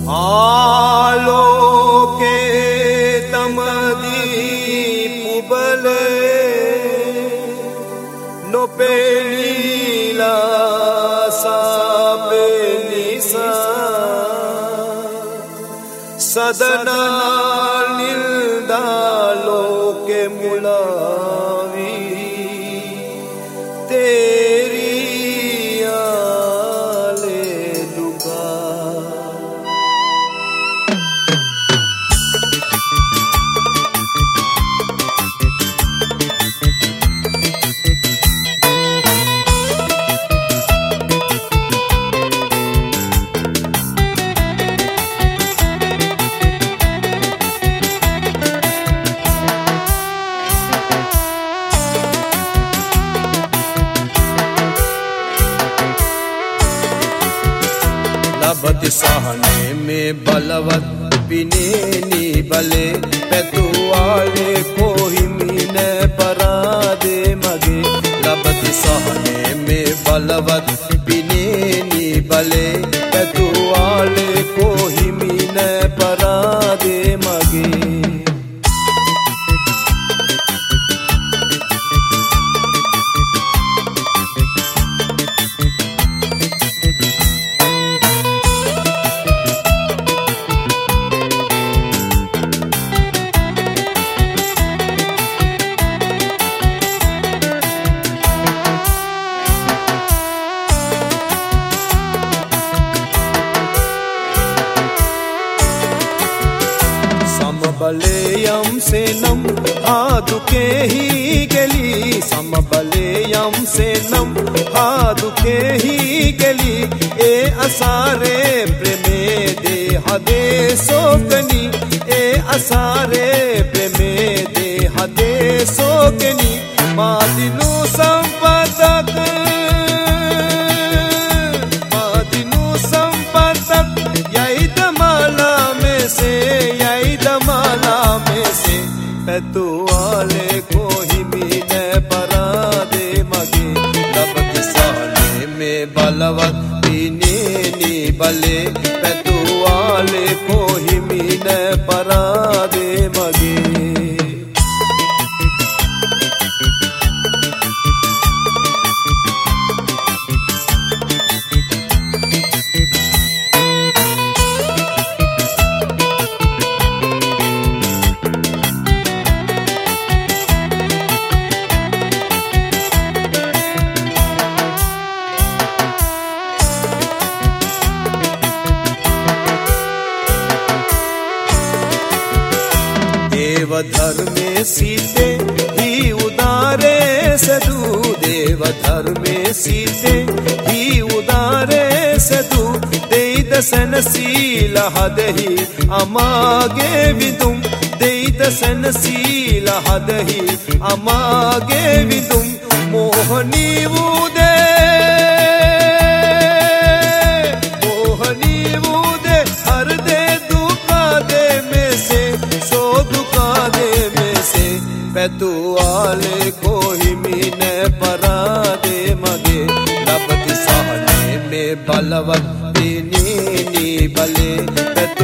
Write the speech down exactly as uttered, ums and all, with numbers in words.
आलोके तमदीप बले नोपेलीला सापेलिसा सदना निल्दालोके मुलावी तेरी आले दुगा लबति सहने में बलवत बिने नी बले पेतुआले कोही मीने परादे मगे लबति सहने में बलवत बिने नी बले पेतुआले कोही मीने परादे मगे समबलेयम सेनम हादुके ही गेली समबलेयम सेनम हादुके ही गेली ए असारे प्रेमे दे हदे सोकनी ए असारे प्रेमे दे हदे सोकनी मादिनु संपतक मादिनु संपतक यही दमाला में से यही दमाला में से पेतुआले कोही मीने परादे मगे लबति सहने में बलवत बिने नी बले पेतुआले कोही मीने परादे मगे देव धर्मे सीते ही उदारे सदु देव धर्मे सीते ही उदारे सदु देद सनसील हदहि अमागे विदुम देद सनसील हदहि अमागे विदुम मोहनी वुदे मोहनी वुदे हर दे दुका दे में से सो दुका दे में से पेतुआले कोही मीने परादे मगे लबति सहने में बलवत बिने नी बले पेतु